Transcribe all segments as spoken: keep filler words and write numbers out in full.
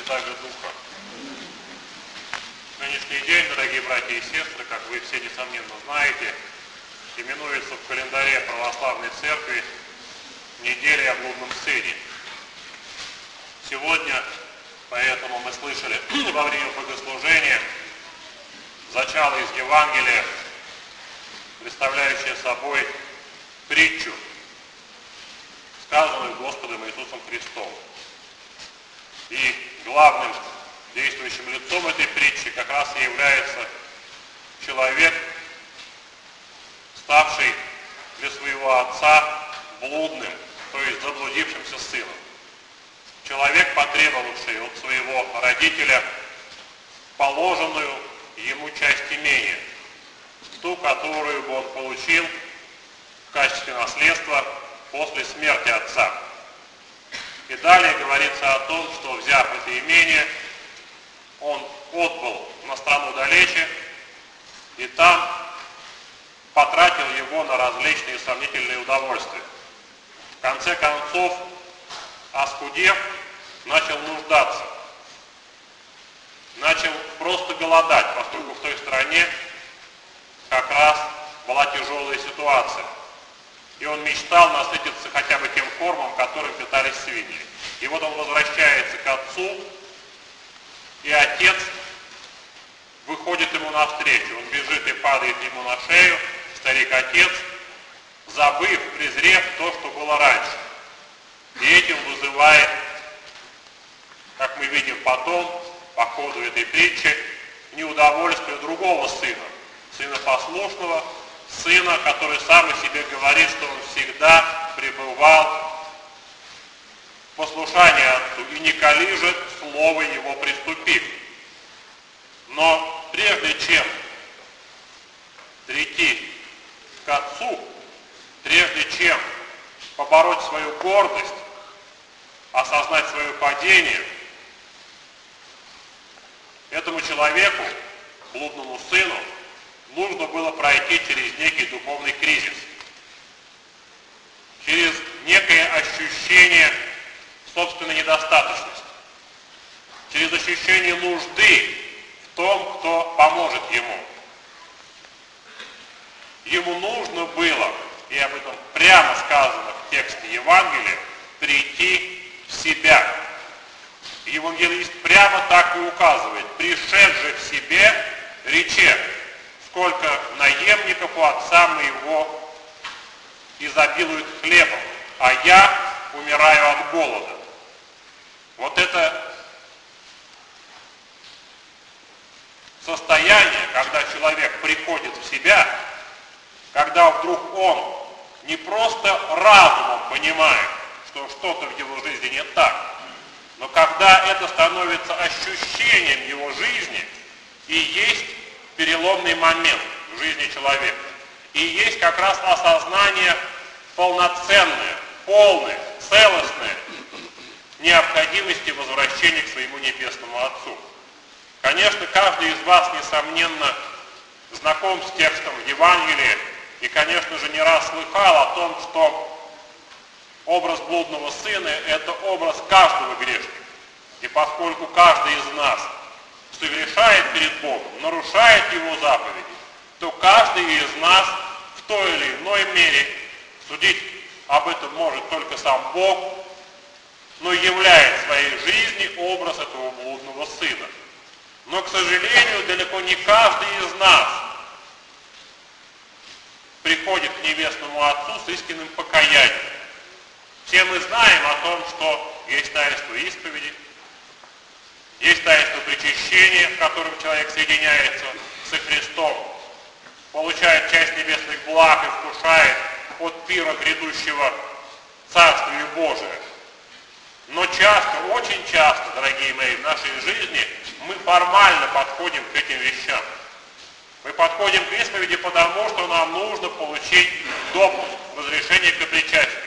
Святаго Духа. Нынешний день, дорогие братья и сестры, как вы все несомненно знаете, именуется в календаре Православной Церкви недели о блудном сыне. Сегодня, поэтому мы слышали во время богослужения зачало из Евангелия, представляющее собой притчу, сказанную Господом Иисусом Христом. И главным действующим лицом этой притчи как раз и является человек, ставший для своего отца блудным, то есть заблудившимся сыном. Человек, потребовавший от своего родителя положенную ему часть имения, ту, которую бы он получил в качестве наследства после смерти отца. И далее говорится о том, что, взяв это имение, он отбыл на страну далече и там потратил его на различные сомнительные удовольствия. В конце концов, оскудев, начал нуждаться, начал просто голодать, поскольку в той стране как раз была тяжелая ситуация. И он мечтал насытиться хотя бы тем кормом, которым питались свиньи. И вот он возвращается к отцу, и отец выходит ему навстречу. Он бежит и падает ему на шею, старик-отец, забыв, презрев то, что было раньше. И этим вызывает, как мы видим потом, по ходу этой притчи, неудовольствие другого сына, сына послушного, сына, который сам о себе говорит, что он всегда пребывал в послушании отцу и не колижет слово его приступив. Но прежде чем прийти к отцу, прежде чем побороть свою гордость, осознать свое падение, этому человеку, блудному сыну, нужно было пройти через некий духовный кризис, через некое ощущение собственной недостаточности, через ощущение нужды в том, кто поможет ему. Ему нужно было, и об этом прямо сказано в тексте Евангелия, прийти в себя. Евангелист прямо так и указывает: пришедший в себе, рече, сколько наемников у отца моего изобилует хлебом, а я умираю от голода. Вот это состояние, когда человек приходит в себя, когда вдруг он не просто разумом понимает, что что-то в его жизни не так, но когда это становится ощущением его жизни, и есть переломный момент в жизни человека. И есть как раз осознание полноценное, полное, целостное необходимости возвращения к своему Небесному Отцу. Конечно, каждый из вас, несомненно, знаком с текстом Евангелия и, конечно же, не раз слыхал о том, что образ блудного сына – это образ каждого грешника. И поскольку каждый из нас согрешает перед Богом, нарушает Его заповеди, то каждый из нас в той или иной мере, судить об этом может только сам Бог, но являет в своей жизни образ этого блудного сына. Но, к сожалению, далеко не каждый из нас приходит к Небесному Отцу с истинным покаянием. Все мы знаем о том, что есть таинство исповеди, есть таинство причащения, в котором человек соединяется со Христом, получает часть небесных благ и вкушает от пира грядущего Царствия Божия. Но часто, очень часто, дорогие мои, в нашей жизни мы формально подходим к этим вещам. Мы подходим к исповеди, потому что нам нужно получить допуск, разрешение к причастию.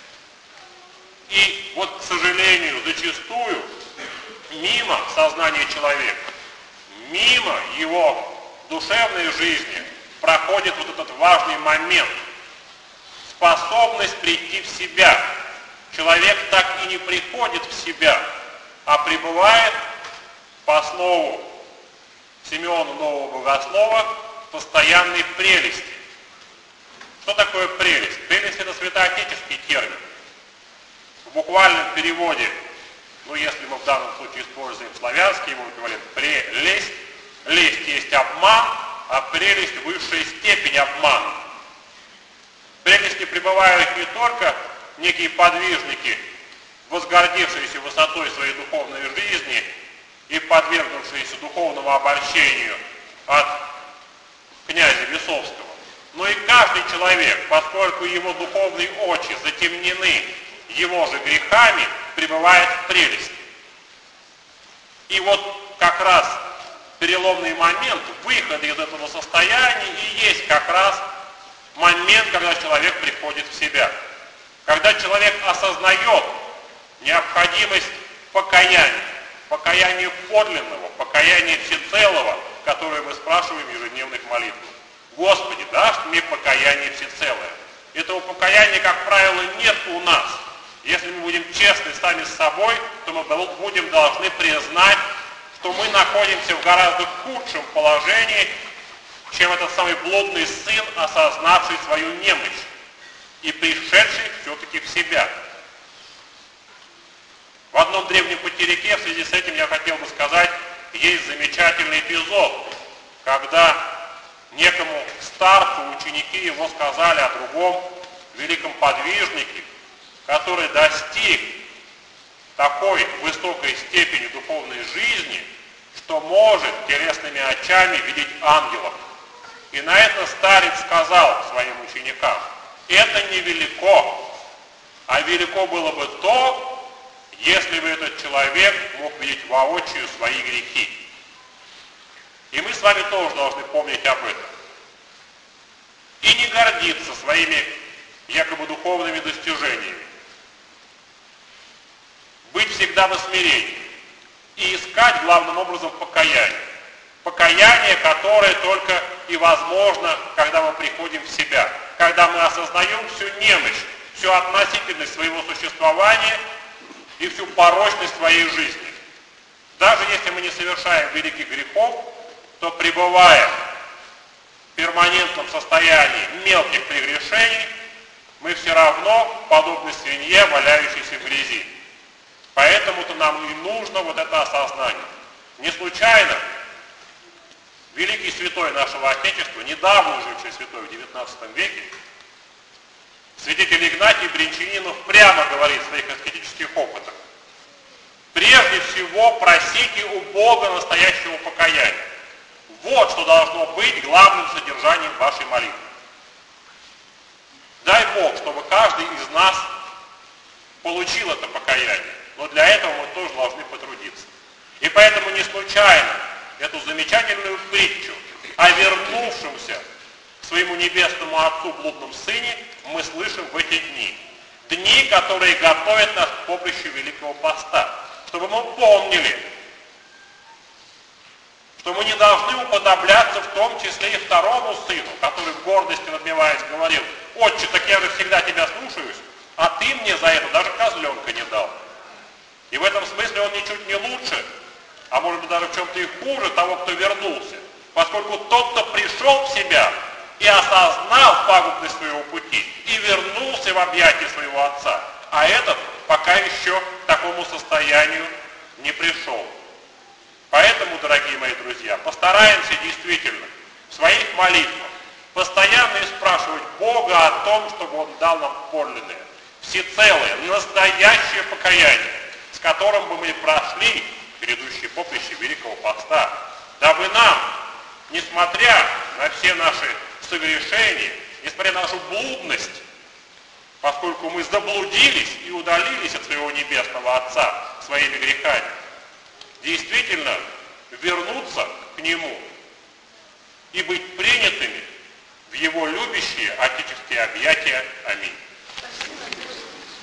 И вот, к сожалению, зачастую мимо сознания человека, мимо его душевной жизни проходит вот этот важный момент, способность прийти в себя. Человек так и не приходит в себя, а пребывает по слову Симеона Нового Богослова, постоянной прелести. Что такое прелесть? Прелесть — это святоотеческий термин. В буквальном переводе, ну если мы в данном случае используем славянский, его говорят прелесть. Лесть есть обман, а прелесть — высшая степень обмана. В прелести пребывают не только некие подвижники, возгордившиеся высотой своей духовной жизни и подвергнувшиеся духовному обольщению от князя Весовского, но и каждый человек, поскольку его духовные очи затемнены его же грехами, пребывает в прелести. И вот как раз переломный момент выхода из этого состояния и есть как раз момент, когда человек приходит в себя. Когда человек осознает необходимость покаяния, покаяния подлинного, покаяния всецелого, которое мы спрашиваем в ежедневных молитвах. Господи, дашь мне покаяние всецелое? Этого покаяния, как правило, нет у нас. Если мы будем честны сами с собой, то мы будем должны признать, что мы находимся в гораздо худшем положении, чем этот самый блудный сын, осознавший свою немощь и пришедший все-таки в себя. В одном древнем потеряке в связи с этим я хотел бы сказать, есть замечательный эпизод, когда некому старцу ученики его сказали о другом великом подвижнике, который достиг такой высокой степени духовной жизни, что может телесными очами видеть ангелов. И на это старец сказал своим ученикам: это невелико, а велико было бы то, если бы этот человек мог видеть воочию свои грехи. И мы с вами тоже должны помнить об этом. И не гордиться своими якобы духовными достижениями. Быть всегда в смирении. И искать главным образом покаяние. Покаяние, которое только и возможно, когда мы приходим в себя. Когда мы осознаем всю немощь, всю относительность своего существования и всю порочность своей жизни. Даже если мы не совершаем великих грехов, то пребывая в перманентном состоянии мелких прегрешений, мы все равно подобны свинье, валяющейся в грязи. Поэтому-то нам и нужно вот это осознание. Не случайно великий святой нашего Отечества, недавно живший святой в девятнадцатом веке, святитель Игнатий Бринчанинов прямо говорит в своих аскетических опытах: прежде всего просите у Бога настоящего покаяния. Вот что должно быть главным содержанием вашей молитвы. Дай Бог, чтобы каждый из нас получил это покаяние, но для этого мы тоже должны потрудиться. И поэтому не случайно эту замечательную притчу о вернувшемся к своему небесному Отцу блудном сыне мы слышим в эти дни. Дни, которые готовят нас к поприщу Великого Поста. Чтобы мы помнили, что мы не должны уподобляться в том числе и второму сыну, который в гордости надмеваясь говорил: «Отче, так я же всегда тебя слушаюсь, а ты мне за это даже козленка не дал». И в этом смысле он ничуть не лучше, а может быть даже в чем-то и хуже того, кто вернулся. Поскольку тот, кто пришел в себя и осознал пагубность своего пути, и вернулся в объятия своего Отца, а этот пока еще к такому состоянию не пришел. Поэтому, дорогие мои друзья, постараемся действительно в своих молитвах постоянно спрашивать Бога о том, чтобы Он дал нам подлинное, всецелое, настоящее покаяние, с которым бы мы прошли грядущее поприще Великого Поста, дабы нам, несмотря на все наши согрешения, несмотря на нашу блудность, поскольку мы заблудились и удалились от своего Небесного Отца своими грехами, действительно вернуться к Нему и быть принятыми в Его любящие отеческие объятия. Аминь.